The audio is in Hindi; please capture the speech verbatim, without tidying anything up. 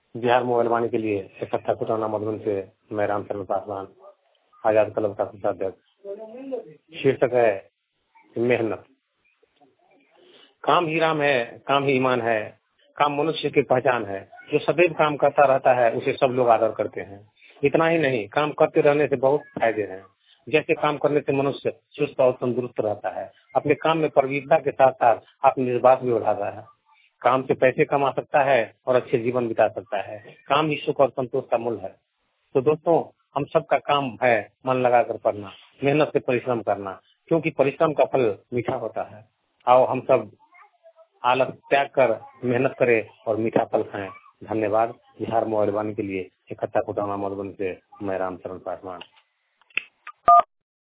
बिहार मोबाइल वाणी के लिए इकट्ठा कुटाना मधुबन से मैं रामचंद्र पासवान, आजाद क्लब का कोषाध्यक्ष। शीर्षक है मेहनत। काम ही राम है, काम ही ईमान है, काम मनुष्य की पहचान है। जो सदैव काम करता रहता है उसे सब लोग आदर करते हैं। इतना ही नहीं, काम करते रहने से बहुत फायदे हैं। जैसे काम करने से मनुष्य सुस्त और तंदुरुस्त रहता है, अपने काम में प्रवीणता के साथ साथ आत्मविश्वास भी बढ़ाता है। काम से पैसे कमा सकता है और अच्छे जीवन बिता सकता है। काम ही सुख और संतोष का मूल है। तो दोस्तों, हम सबका काम है मन लगाकर पढ़ना, मेहनत से परिश्रम करना, क्योंकि परिश्रम का फल मीठा होता है। आओ हम सब आलस त्याग कर मेहनत करें और मीठा फल खाएं। धन्यवाद। बिहार मोबाइल वाणी के लिए इकट्ठा कुटाना मधुबन से मैं रामचरण पासवान।